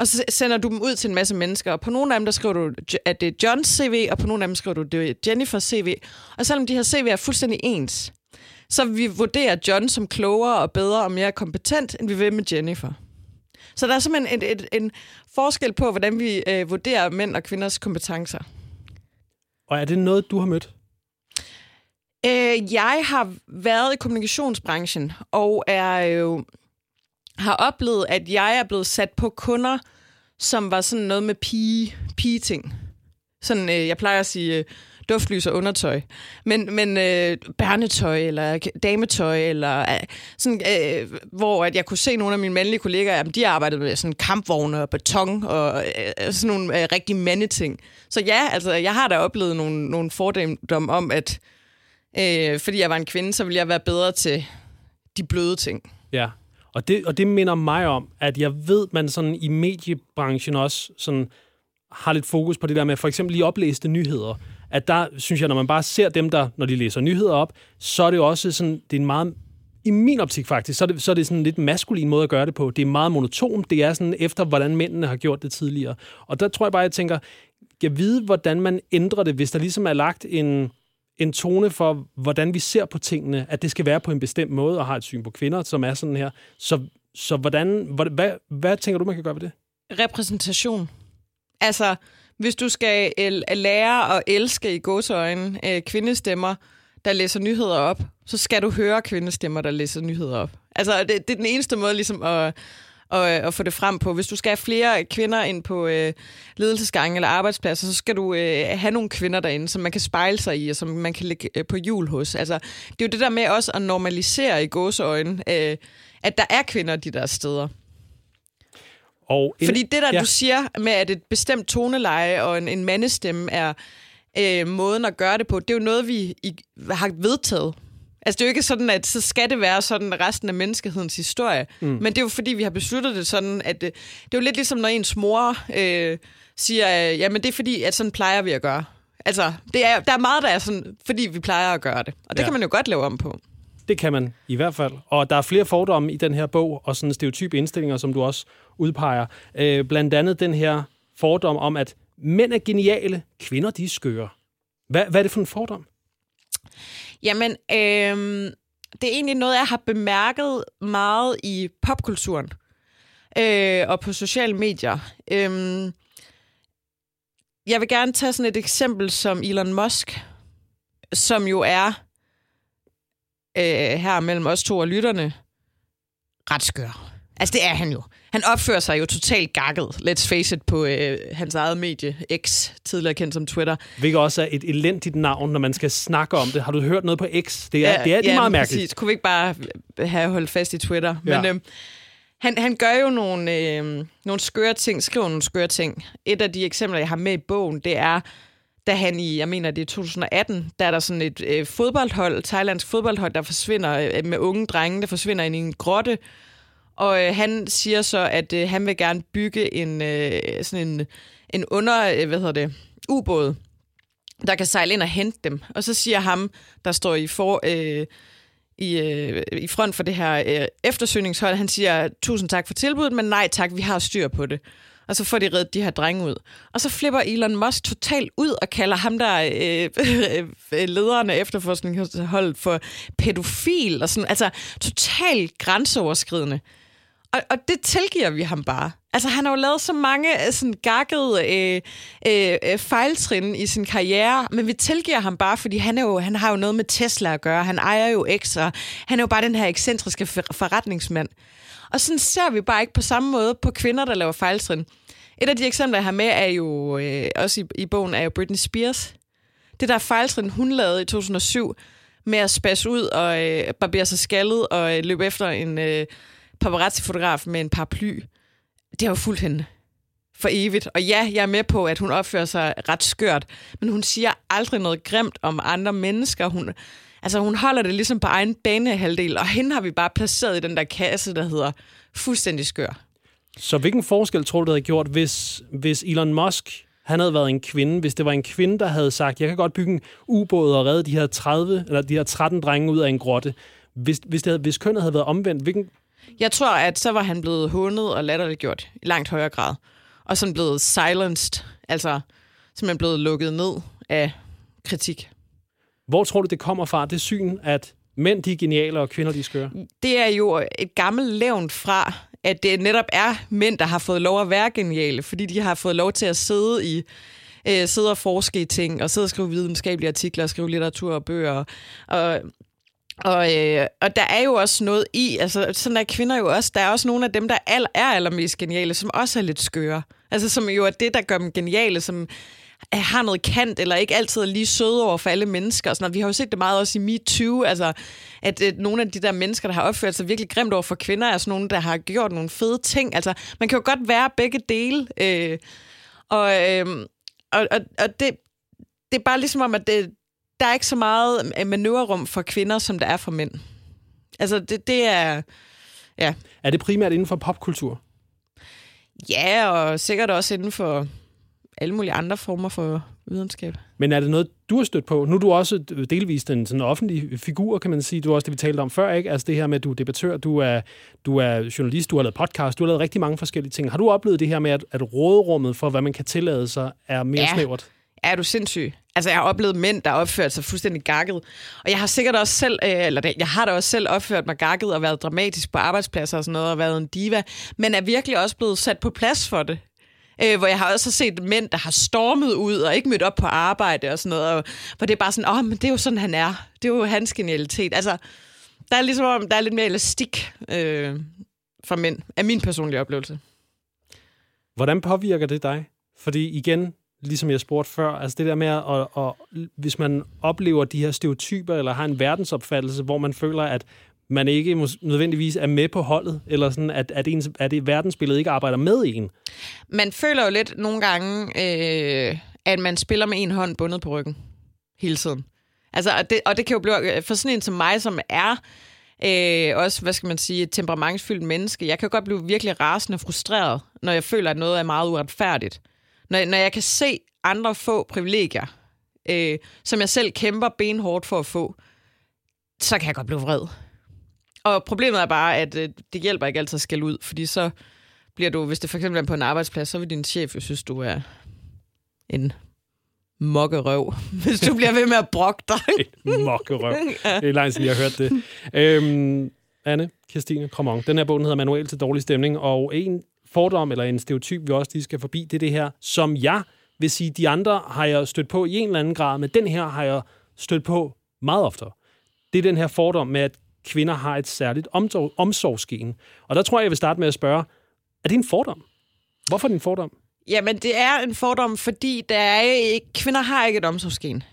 Og så sender du dem ud til en masse mennesker, og på nogle af dem, der skriver du, at det er Johns CV, og på nogle af dem skriver du, at det er Jennifers CV. Og selvom de her CV er fuldstændig ens, så vi vurderer John som klogere og bedre og mere kompetent, end vi vil med Jennifer. Så der er simpelthen en forskel på, hvordan vi vurderer mænd og kvinders kompetencer. Og er det noget, du har mødt? Jeg har været i kommunikationsbranchen, og har oplevet, at jeg er blevet sat på kunder, som var sådan noget med pige-ting. Sådan, jeg plejer at sige duftlys og undertøj. Men børnetøj eller dametøj, eller sådan, hvor at jeg kunne se nogle af mine mandlige kollegaer, at de arbejdede med sådan kampvogne og beton og sådan nogle rigtig mandeting. Så ja, altså, jeg har da oplevet nogle fordomme om, at fordi jeg var en kvinde, så ville jeg være bedre til de bløde ting. Ja, og det minder mig om, at jeg ved, man sådan i mediebranchen også sådan har lidt fokus på det der med for eksempel lige oplæste nyheder. At der, synes jeg, når man bare ser dem, der, når de læser nyheder op, så er det også sådan, det er en meget, i min optik faktisk, så er det sådan en lidt maskulin måde at gøre det på. Det er meget monotont, det er sådan efter, hvordan mændene har gjort det tidligere. Og der tror jeg bare, jeg tænker, jeg ved, hvordan man ændrer det, hvis der ligesom er lagt en tone for, hvordan vi ser på tingene, at det skal være på en bestemt måde, og har et syn på kvinder, som er sådan her. Så hvad tænker du, man kan gøre ved det? Repræsentation. Altså, hvis du skal lære at elske i gåseøjne kvindestemmer, der læser nyheder op, så skal du høre kvindestemmer, der læser nyheder op. Altså, det er den eneste måde ligesom at få det frem på. Hvis du skal have flere kvinder ind på ledelsesgange eller arbejdspladser, så skal du have nogle kvinder derinde, som man kan spejle sig i, og som man kan lægge på hjul hos. Altså, det er jo det der med også at normalisere i gåseøjne, at der er kvinder de der steder. Fordi det der, du siger med, at et bestemt toneleje og en mandestemme er måden at gøre det på, det er jo noget, vi har vedtaget. Altså, det er jo ikke sådan, at så skal det være sådan resten af menneskehedens historie. Men det er jo fordi, vi har besluttet det sådan, at det er jo lidt ligesom, når ens mor siger, jamen det er fordi, at sådan plejer vi at gøre. Altså, der er meget, der er sådan, fordi vi plejer at gøre det. Og det kan man jo godt lave om på. Det kan man i hvert fald. Og der er flere fordomme i den her bog, og sådan stereotype indstillinger, som du også udpeger. Blandt andet den her fordom om, at mænd er geniale, kvinder de er skøre. Hvad er det for en fordom? Jamen, det er egentlig noget, jeg har bemærket meget i popkulturen og på sociale medier. Jeg vil gerne tage sådan et eksempel som Elon Musk, som jo er her mellem os to og lytterne ret skør. Altså, det er han jo. Han opfører sig jo totalt gakket, let's face it, på hans eget medie, X, tidligere kendt som Twitter. Hvilket også er et elendigt navn, når man skal snakke om det. Har du hørt noget på X? Det er meget mærkeligt. Præcis. Kunne vi ikke bare have holdt fast i Twitter? Ja. Men han gør jo nogle skøre ting, skriver nogle skøre ting. Et af de eksempler, jeg har med i bogen, det er, da han jeg mener det er 2018, der er der sådan et fodboldhold, thailandsk fodboldhold, der forsvinder med unge drenge, der forsvinder ind i en grotte. Og han siger så, at han vil gerne bygge en ubåd, der kan sejle ind og hente dem. Og så siger ham, der står i front for det her eftersøgningshold, han siger, tusind tak for tilbuddet, men nej tak, vi har styr på det. Og så får de reddet de her drenge ud. Og så flipper Elon Musk totalt ud og kalder ham der lederen af efterforskningsholdet for pædofil og sådan, altså totalt grænseoverskridende. Og det tilgiver vi ham bare. Altså, han har jo lavet så mange sådan gakkede fejltrin i sin karriere, men vi tilgiver ham bare, fordi han har jo noget med Tesla at gøre. Han ejer jo X, og han er jo bare den her ekscentriske forretningsmand. Og sådan ser vi bare ikke på samme måde på kvinder, der laver fejltrin. Et af de eksempler, jeg har med, er jo også i bogen, er jo Britney Spears. Det der fejltrin, hun lavede i 2007, med at spasse ud og barbere sig skaldet og løbe efter en paparazzi-fotograf med en paraply. Det har jo fulgt hende for evigt. Og ja, jeg er med på, at hun opfører sig ret skørt, men hun siger aldrig noget grimt om andre mennesker. Hun holder det ligesom på egen banehalvdel, og hende har vi bare placeret i den der kasse, der hedder fuldstændig skør. Så hvilken forskel tror du, det havde gjort, hvis Elon Musk, han havde været en kvinde, hvis det var en kvinde, der havde sagt, jeg kan godt bygge en ubåd og redde de her 13 drenge ud af en grotte. Hvis kønnet havde været omvendt, Jeg tror, at så var han blevet hånet og latterliggjort i langt højere grad. og sådan blevet silenced, altså simpelthen blevet lukket ned af kritik. Hvor tror du, det kommer fra, det syn, at mænd de er geniale, og kvinder de er skøre? Det er jo et gammelt levn fra, at det netop er mænd, der har fået lov at være geniale, fordi de har fået lov til at sidde og forske i ting, og sidde og skrive videnskabelige artikler, og skrive litteratur og bøger. Og der er jo også noget i, altså sådan er kvinder jo også, der er også nogle af dem, der er allermest geniale, som også er lidt skøre. Altså som jo er det, der gør dem geniale, som har noget kant, eller ikke altid er lige søde over for alle mennesker. Og sådan noget. Vi har jo set det meget også i MeToo, altså at nogle af de der mennesker, der har opført sig virkelig grimt over for kvinder, er sådan nogle, der har gjort nogle fede ting. Altså man kan jo godt være begge dele. Og det er bare ligesom om, at der er ikke så meget manøvrerum for kvinder, som der er for mænd. Altså det er... Ja. Er det primært inden for popkultur? Ja, og sikkert også inden for alle mulige andre former for videnskab. Men er det noget, du har stødt på? Nu er du også delvist en sådan offentlig figur, kan man sige. Du er også det, vi talte om før, ikke? Altså det her med, at du er debattør, du er journalist, du har lavet podcast, du har lavet rigtig mange forskellige ting. Har du oplevet det her med, at råderummet for, hvad man kan tillade sig, er mere snævert? Er du sindssyg? Altså, jeg har oplevet mænd, der har opført sig fuldstændig gakket. Og jeg har sikkert også selv, jeg har da også selv opført mig gakket og været dramatisk på arbejdspladser og sådan noget, og været en diva, men er virkelig også blevet sat på plads for det. Hvor jeg har også set mænd, der har stormet ud og ikke mødt op på arbejde og sådan noget, og hvor det er bare sådan, men det er jo sådan, han er. Det er jo hans genialitet. Altså, der er ligesom, der er lidt mere elastik for mænd, af min personlige oplevelse. Hvordan påvirker det dig? Fordi igen, ligesom jeg spurgte før, altså det der med, at hvis man oplever de her stereotyper, eller har en verdensopfattelse, hvor man føler, at man ikke nødvendigvis er med på holdet, eller sådan, at det verdensbillede ikke arbejder med en. Man føler jo lidt nogle gange, at man spiller med en hånd bundet på ryggen hele tiden. Altså, og det kan jo blive for sådan en som mig, som er også, hvad skal man sige, et temperamentsfyldt menneske. Jeg kan godt blive virkelig rasende og frustreret, når jeg føler, at noget er meget uretfærdigt. Når jeg kan se andre få privilegier, som jeg selv kæmper benhårdt for at få, så kan jeg godt blive vred. Og problemet er bare, at det hjælper ikke altid at skælde ud, fordi så bliver du, hvis det for eksempel er på en arbejdsplads, så vil din chef jo synes, du er en mokkerøv, hvis du bliver ved med at brokke dig. Mokkerøv. Det er langt siden, jeg har hørt det. Anne, Kirstine Kromong, den her bog hedder Manual til dårlig stemning, og en fordom eller en stereotyp, vi også lige skal forbi, det er det her, som jeg vil sige, de andre har jeg stødt på i en eller anden grad, men den her har jeg stødt på meget oftere. Det er den her fordom med, at kvinder har et særligt omsorgsgen. Og der tror jeg vil starte med at spørge, er det en fordom? Hvorfor er det en fordom? Jamen, det er en fordom, fordi kvinder har ikke et omsorgsgen.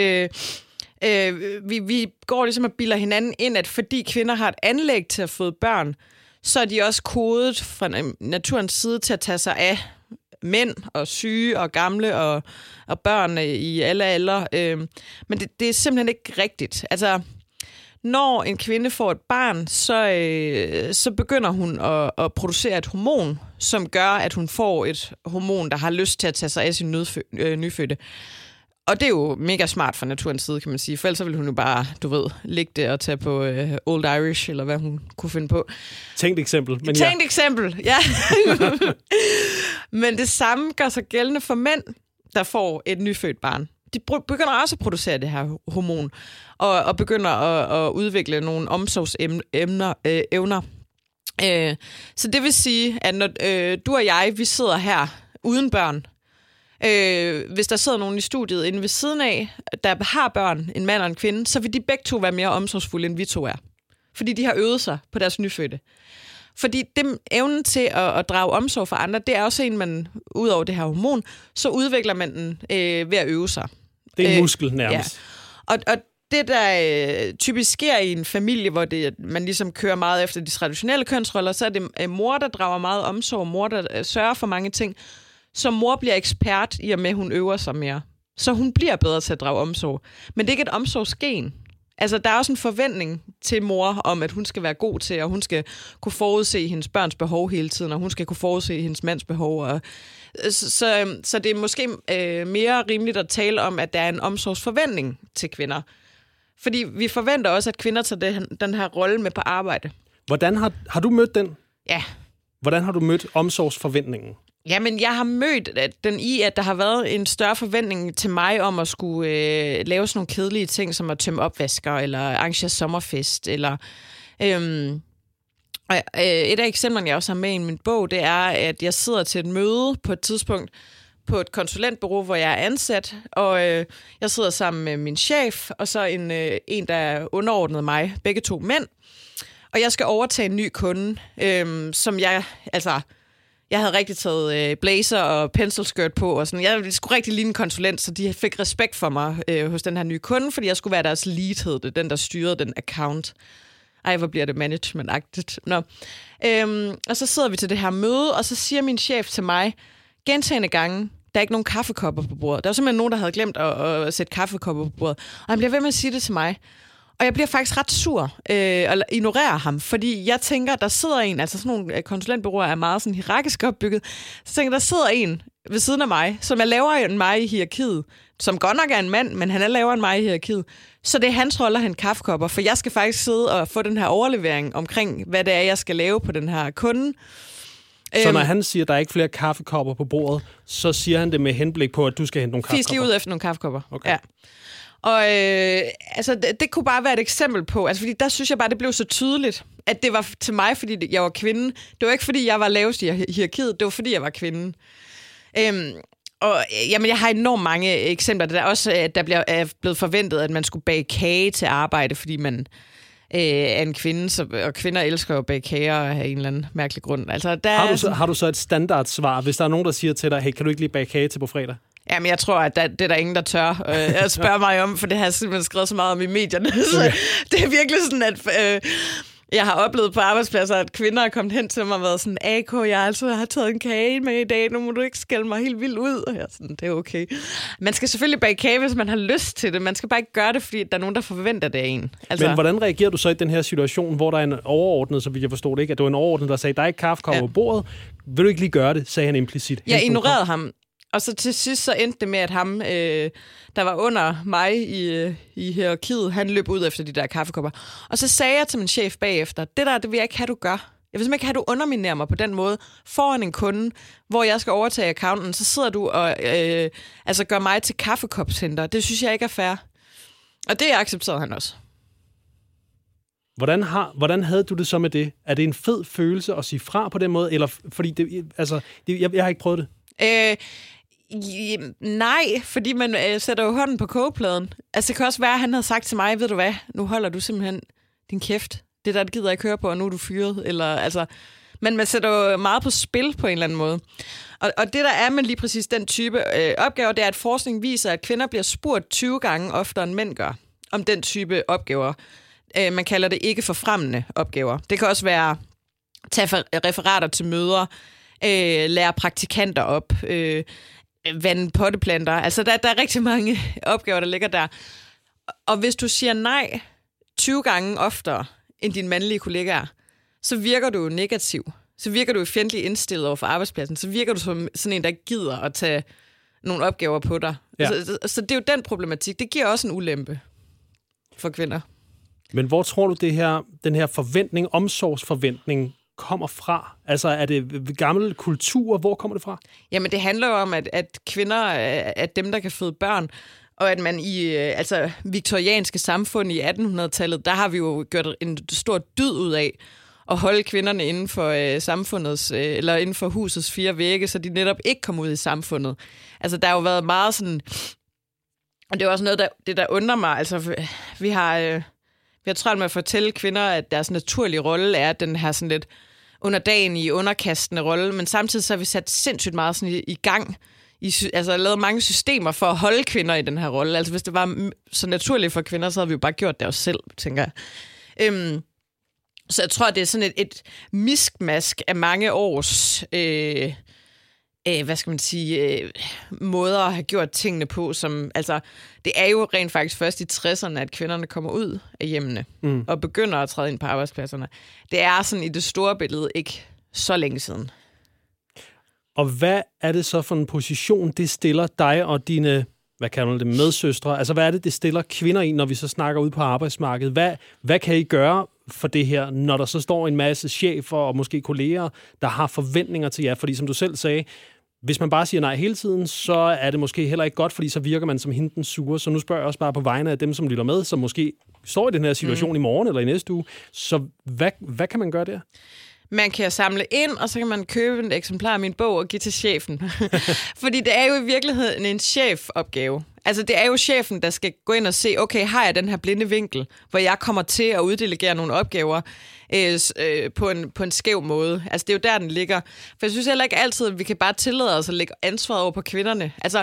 Vi går ligesom og bilder hinanden ind, at fordi kvinder har et anlæg til at føde børn, så er de også kodet fra naturens side til at tage sig af mænd og syge og gamle og børn i alle aldre. Men det er simpelthen ikke rigtigt. Altså, når en kvinde får et barn, så begynder hun at producere et hormon, som gør, at hun får et hormon, der har lyst til at tage sig af sin nyfødte. Og det er jo mega smart fra naturens side, kan man sige. For ellers ville hun jo bare, ligge det og tage på Old Irish, eller hvad hun kunne finde på. Tænkt eksempel. Eksempel, ja. Men det samme gør sig gældende for mænd, der får et nyfødt barn. De begynder også at producere det her hormon, og begynder at udvikle nogle omsorgsevner. Så det vil sige, at når du og jeg, vi sidder her uden børn, hvis der sidder nogen i studiet inde ved siden af, der har børn, en mand og en kvinde, så vil de begge to være mere omsorgsfulde, end vi to er. Fordi de har øvet sig på deres nyfødte. Fordi evnen til at drage omsorg for andre, det er også en, man, ud over det her hormon, så udvikler man den ved at øve sig. Det er en muskel nærmest. Ja. Og det, der typisk sker i en familie, hvor man ligesom kører meget efter de traditionelle kønsroller, så er det mor, der drager meget omsorg, mor, der sørger for mange ting. Så mor bliver ekspert i og med, at hun øver sig mere. Så hun bliver bedre til at drage omsorg. Men det er ikke et omsorgsgen. Altså, der er også en forventning til mor om, at hun skal være god til, og hun skal kunne forudse hendes børns behov hele tiden, og hun skal kunne forudse hendes mands behov. Og, så det er måske mere rimeligt at tale om, at der er en omsorgsforventning til kvinder. Fordi vi forventer også, at kvinder tager den her rolle med på arbejde. Hvordan har du mødt den? Ja. Hvordan har du mødt omsorgsforventningen? Jamen, jeg har mødt den i, at der har været en større forventning til mig om at skulle lave sådan nogle kedelige ting, som at tømme opvasker, eller arrangere sommerfest, eller... et af eksemplerne, jeg også har med i min bog, det er, at jeg sidder til et møde på et tidspunkt på et konsulentbureau, hvor jeg er ansat, og jeg sidder sammen med min chef, og så en der er underordnet mig, begge to mænd, og jeg skal overtage en ny kunde, som jeg havde rigtig taget blazer og pencilskirt på, og sådan. Jeg skulle rigtig ligne en konsulent, så de fik respekt for mig hos den her nye kunde, fordi jeg skulle være deres lead, hed det, den der styrede den account. Ej, hvor bliver det management-agtigt. Nå. Og så sidder vi til det her møde, og så siger min chef til mig, gentagne gange, der er ikke nogen kaffekopper på bordet. Der var simpelthen nogen, der havde glemt at sætte kaffekopper på bordet. Og han bliver ved med at sige det til mig. Og jeg bliver faktisk ret sur og ignorerer ham, fordi jeg tænker, der sidder en, altså sådan nogle konsulentbureauer er meget sådan hierarkisk opbygget, så tænker der sidder en ved siden af mig, som er lavere end mig i hierarkiet, som godt nok er en mand, men han er lavere end mig i hierarkiet. Så det er hans rolle at hente kaffekopper, for jeg skal faktisk sidde og få den her overlevering omkring, hvad det er, jeg skal lave på den her kunde. Så når han siger, at der er ikke flere kaffekopper på bordet, så siger han det med henblik på, at du skal hente nogle kaffekopper? Fisk lige ud efter nogle kaffekopper, okay. Ja. Og det kunne bare være et eksempel på, altså fordi der synes jeg bare, det blev så tydeligt, at det var til mig, fordi jeg var kvinde. Det var ikke, fordi jeg var lavest i hierarkiet, det var, fordi jeg var kvinde. Og jamen, jeg har enormt mange eksempler. Der er også, at der er blevet forventet, at man skulle bage kage til arbejde, fordi man er en kvinde, og kvinder elsker jo at bage kager af en eller anden mærkelig grund. Altså, har du så et standardsvar, hvis der er nogen, der siger til dig, hey, kan du ikke lige bage kage til på fredag? Jamen, jeg tror, at det er der ingen, der tør at spørge mig om, for det har jeg simpelthen skrevet så meget om i medierne. Okay. Så det er virkelig sådan, at jeg har oplevet på arbejdspladser, at kvinder er kommet hen til mig og været sådan, AK, jeg altså har taget en kage med i dag, nu må du ikke skælde mig helt vildt ud. Og jeg er sådan, det er okay. Man skal selvfølgelig bage kage, hvis man har lyst til det. Man skal bare ikke gøre det, fordi der er nogen, der forventer det af en. Altså... Men hvordan reagerer du så i den her situation, hvor der er en overordnet, så vidt jeg forstod det ikke, at du er en overordnet, der sagde, der er ikke kaffekopper på bordet. Vil du ikke lige gøre det, sagde han implicit. Jeg ignorerede ham. Og så til sidst så endte det med, at ham, der var under mig i hierarkiet, han løb ud efter de der kaffekopper. Og så sagde jeg til min chef bagefter, det vil jeg ikke have, du gør. Jeg vil simpelthen ikke have, du underminerer mig på den måde foran en kunde, hvor jeg skal overtage accounten. Så sidder du og gør mig til kaffekopshenter. Det synes jeg ikke er fair. Og det accepterede han også. Hvordan havde du det så med det? Er det en fed følelse at sige fra på den måde? Eller fordi jeg har ikke prøvet det. Nej, fordi man sætter jo hånden på kogepladen. Altså, det kan også være, at han havde sagt til mig, ved du hvad, nu holder du simpelthen din kæft. Det der, det gider jeg ikke høre på, og nu er du fyret. Men man sætter jo meget på spil på en eller anden måde. Og det, der er med lige præcis den type opgaver, det er, at forskning viser, at kvinder bliver spurgt 20 gange oftere, end mænd gør, om den type opgaver. Man kalder det ikke forfremmende opgaver. Det kan også være tage referater til møder, lære praktikanter op, vande potteplanter. Altså, der er rigtig mange opgaver, der ligger der. Og hvis du siger nej 20 gange oftere end dine mandlige kollegaer, så virker du jo negativ. Så virker du jo fjendtlig indstillet over for arbejdspladsen. Så virker du som sådan en, der ikke gider at tage nogle opgaver på dig. Ja. Så det er jo den problematik. Det giver også en ulempe for kvinder. Men hvor tror du, den her forventning, omsorgsforventning, kommer fra? Altså, er det gammel kultur? Hvor kommer det fra? Jamen, det handler jo om, at kvinder er dem, der kan føde børn, og at man i viktorianske samfund i 1800-tallet, der har vi jo gjort en stor dyd ud af at holde kvinderne inden for samfundets, eller inden for husets 4 vægge, så de netop ikke kom ud i samfundet. Altså, der har jo været meget sådan... Og det er også noget, der undrer mig. Altså, vi har travlt med at fortælle kvinder, at deres naturlige rolle er den her sådan lidt underdanige, underkastende rolle, men samtidig så har vi sat sindssygt meget sådan i gang, lavet mange systemer for at holde kvinder i den her rolle. Altså hvis det var så naturligt for kvinder, så havde vi jo bare gjort det os selv, tænker jeg. Så jeg tror, det er sådan et miskmask af mange års måder at have gjort tingene på, som, altså, det er jo rent faktisk først i 60'erne, at kvinderne kommer ud af hjemmene og begynder at træde ind på arbejdspladserne. Det er sådan i det store billede ikke så længe siden. Og hvad er det så for en position, det stiller dig og dine, hvad kalder det, medsøstre? Altså, hvad er det stiller kvinder i, når vi så snakker ud på arbejdsmarkedet? Hvad kan I gøre for det her, når der så står en masse chefer og måske kolleger, der har forventninger til jer? Fordi som du selv sagde, hvis man bare siger nej hele tiden, så er det måske heller ikke godt, fordi så virker man som hende den sure. Så nu spørger jeg også bare på vegne af dem, som lytter med, som måske står i den her situation i morgen eller i næste uge. Så hvad kan man gøre der? Man kan samle ind, og så kan man købe et eksemplar af min bog og give til chefen. Fordi det er jo i virkeligheden en chefopgave. Altså, det er jo chefen, der skal gå ind og se, okay, har jeg den her blinde vinkel, hvor jeg kommer til at uddelegere nogle opgaver på en skæv måde. Altså, det er jo der, den ligger. For jeg synes heller ikke altid, at vi kan bare tillade os at lægge ansvaret over på kvinderne. Altså,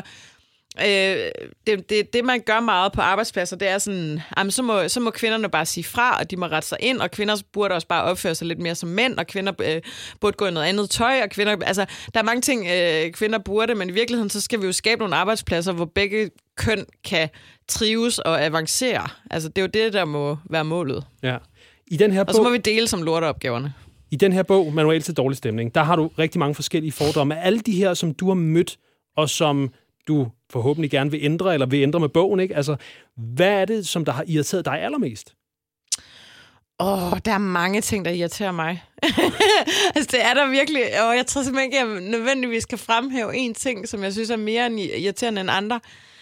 det man gør meget på arbejdspladser, det er sådan, så må kvinderne bare sige fra, og de må rette sig ind, og kvinder burde også bare opføre sig lidt mere som mænd, og kvinder burde gå i noget andet tøj, og kvinder, altså der er mange ting, kvinder burde, men i virkeligheden, så skal vi jo skabe nogle arbejdspladser, hvor begge køn kan trives og avancere. Altså det er jo det, der må være målet. Ja. I den her bog, og så må vi dele som lorteopgaverne. I den her bog, Manual til dårlig stemning, der har du rigtig mange forskellige fordomme. Alle de her, som du har mødt, og som du forhåbentlig gerne vil ændre, eller vil ændre med bogen, ikke? Altså, hvad er det, som der har irriteret dig allermest? Der er mange ting, der irriterer mig. Altså, det er der virkelig. Jeg tror simpelthen ikke, at jeg nødvendigvis kan fremhæve en ting, som jeg synes er mere irriterende end andre.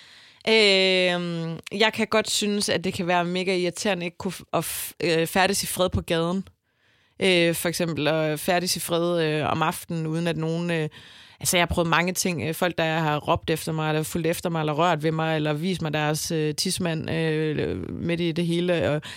Jeg kan godt synes, at det kan være mega irriterende ikke kunne færdes i fred på gaden. For eksempel at færdes i fred om aftenen, uden at nogen... Altså, jeg har prøvet mange ting. Folk, der har råbt efter mig, eller fulgt efter mig, eller rørt ved mig, eller vist mig deres tidsmand midt i det hele. Og,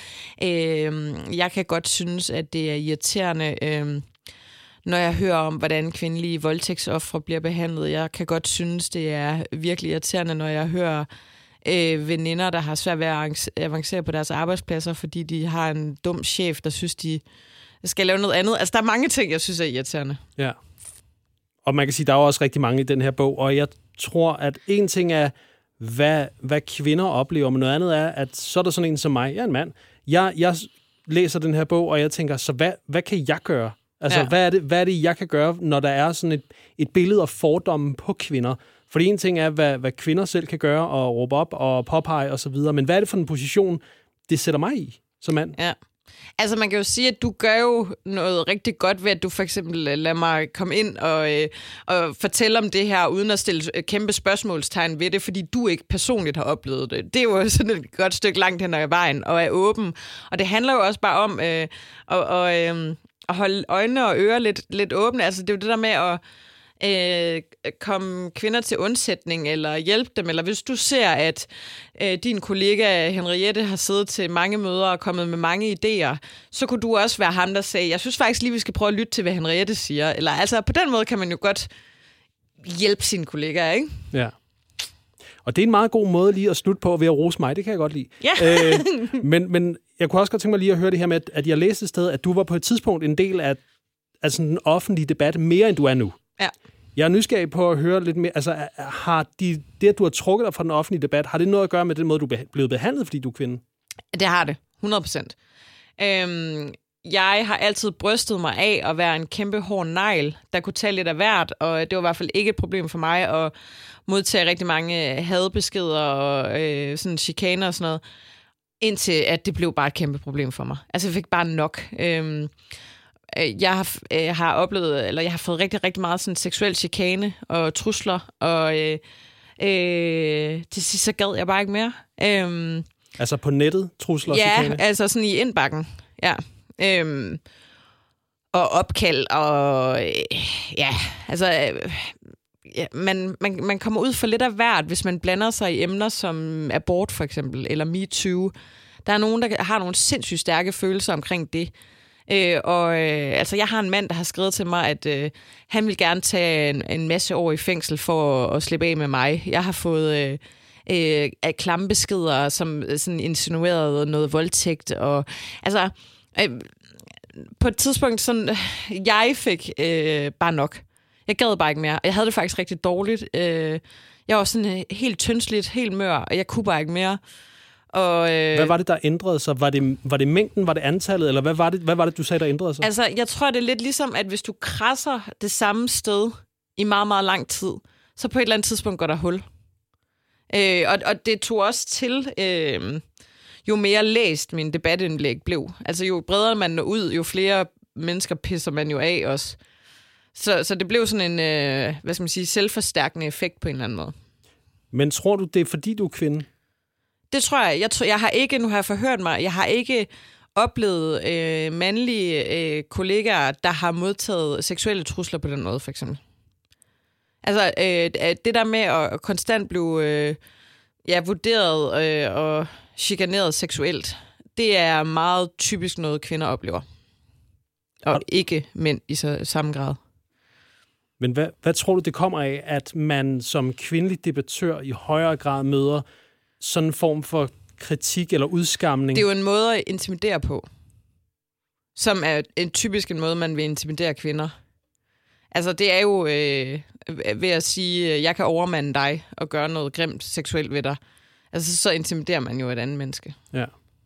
jeg kan godt synes, at det er irriterende, når jeg hører om, hvordan kvindelige voldtægtsofre bliver behandlet. Jeg kan godt synes, det er virkelig irriterende, når jeg hører veninder, der har svært ved at avancere på deres arbejdspladser, fordi de har en dum chef, der synes, de skal lave noget andet. Altså, der er mange ting, jeg synes er irriterende. Ja. Og man kan sige, der er også rigtig mange i den her bog, og jeg tror, at en ting er, hvad kvinder oplever, men noget andet er, at så er der sådan en som mig, jeg er en mand, jeg læser den her bog, og jeg tænker, så hvad kan jeg gøre? Altså, ja. Hvad er det, jeg kan gøre, når der er sådan et billede af fordomme på kvinder? Fordi en ting er, hvad kvinder selv kan gøre, og råbe op og påpege osv., men hvad er det for en position, det sætter mig i som mand? Ja. Altså, man kan jo sige, at du gør jo noget rigtig godt ved, at du for eksempel lader mig komme ind og fortælle om det her, uden at stille kæmpe spørgsmålstegn ved det, fordi du ikke personligt har oplevet det. Det er jo sådan et godt stykke langt hen ad vejen, og er åben. Og det handler jo også bare om at holde øjnene og ører lidt åbne. Altså, det er jo det der med at komme kvinder til undsætning, eller hjælpe dem, eller hvis du ser, at din kollega Henriette har siddet til mange møder og kommet med mange idéer, så kunne du også være ham, der sagde, jeg synes faktisk lige, vi skal prøve at lytte til, hvad Henriette siger. Eller altså, på den måde kan man jo godt hjælpe sine kollegaer, ikke? Ja. Og det er en meget god måde lige at slutte på ved at rose mig, det kan jeg godt lide. Ja. Men jeg kunne også godt tænke mig lige at høre det her med, at jeg læste et sted, at du var på et tidspunkt en del af sådan den offentlige debat, mere end du er nu. Ja. Jeg er nysgerrig på at høre lidt mere. Altså, har det, at du har trukket dig fra den offentlige debat, har det noget at gøre med den måde, du er blevet behandlet, fordi du er kvinde? Det har det. 100%. Jeg har altid brystet mig af at være en kæmpe hård negl, der kunne tage lidt af hvert, og det var i hvert fald ikke et problem for mig at modtage rigtig mange hadbeskeder og sådan chikaner og sådan noget, indtil at det blev bare et kæmpe problem for mig. Altså, jeg fik bare nok. Jeg har oplevet, eller jeg har fået rigtig, rigtig meget sådan seksuel chikane og trusler, og til sidst så gad jeg bare ikke mere. Altså på nettet, trusler og chikane? Ja, altså sådan i indbakken, ja. Og opkald, og altså... Man kommer ud for lidt af hvert, hvis man blander sig i emner som abort for eksempel, eller MeToo. Der er nogen, der har nogle sindssygt stærke følelser omkring det. Altså, jeg har en mand, der har skrevet til mig, at han vil gerne tage en masse år i fængsel for at slippe af med mig. Jeg har fået klamme beskeder, som sådan insinuerede noget voldtægt. Og, altså, på et tidspunkt, sådan, jeg fik bare nok. Jeg gad bare ikke mere. Jeg havde det faktisk rigtig dårligt. Jeg var sådan helt tyndsligt, helt mør, og jeg kunne bare ikke mere. Og, hvad var det, der ændrede sig? Var det mængden, var det antallet, eller hvad var det, du sagde, der ændrede sig? Altså, jeg tror, det er lidt ligesom, at hvis du krasser det samme sted i meget, meget lang tid, så på et eller andet tidspunkt går der hul. Og det tog også til... jo mere læst min debatindlæg blev. Altså jo bredere man når ud, jo flere mennesker pisser man jo af også. Så det blev sådan en, selvforstærkende effekt på en eller anden måde. Men tror du, det er fordi, du er kvinde? Det tror jeg. Jeg har ikke, nu har jeg forhørt mig, jeg har ikke oplevet mandlige kollegaer, der har modtaget seksuelle trusler på den måde, for eksempel. Altså, det der med at konstant blive vurderet og chikaneret seksuelt, det er meget typisk noget, kvinder oplever. Og ikke mænd i samme grad. Men hvad tror du, det kommer af, at man som kvindelig debattør i højere grad møder sådan en form for kritik eller udskamning? Det er jo en måde at intimidere på, som er typisk en måde, man vil intimidere kvinder. Altså, det er jo ved at sige, jeg kan overmande dig og gøre noget grimt seksuelt ved dig. Altså, så intimiderer man jo et andet menneske. Ja.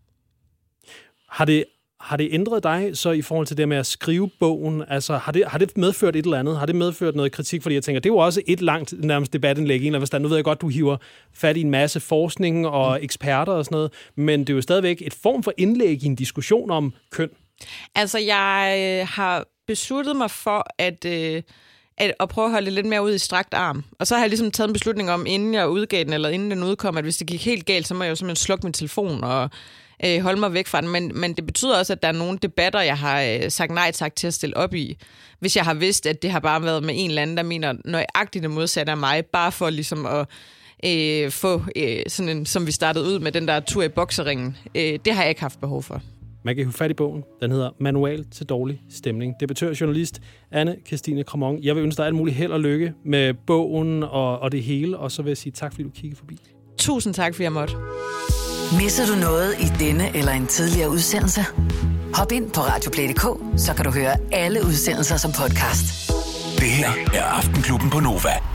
Har det ændret dig så i forhold til det med at skrive bogen? Altså, har det medført et eller andet? Har det medført noget kritik? Fordi jeg tænker, det er jo også et langt nærmest debatindlæg i en eller anden forstand. Nu ved jeg godt, du hiver fat i en masse forskning og eksperter og sådan noget, men det er jo stadigvæk et form for indlæg i en diskussion om køn. Altså, jeg har besluttet mig for at prøve at holde det lidt mere ud i strakt arm. Og så har jeg ligesom taget en beslutning om, inden jeg udgav den, eller inden den udkom, at hvis det gik helt galt, så må jeg jo simpelthen slukke min telefon og holde mig væk fra den. Men det betyder også, at der er nogle debatter, jeg har sagt nej tak til at stille op i. Hvis jeg har vidst, at det har bare været med en eller anden, der mener nøjagtigt det modsatte af mig, bare for ligesom at få sådan en, som vi startede ud med, den der tur i bokseringen. Det har jeg ikke haft behov for. Man kan hive fat i bogen. Den hedder Manual til dårlig stemning. Debattør, journalist Anne-Kristine Kramon. Jeg vil ønske dig alt muligt held og lykke med bogen og det hele, og så vil jeg sige tak, fordi du kiggede forbi. Tusind tak, fordi jeg måtte. Misser du noget i denne eller en tidligere udsendelse? Hop ind på radioplay.dk, så kan du høre alle udsendelser som podcast. Det her er Aftenklubben på Nova.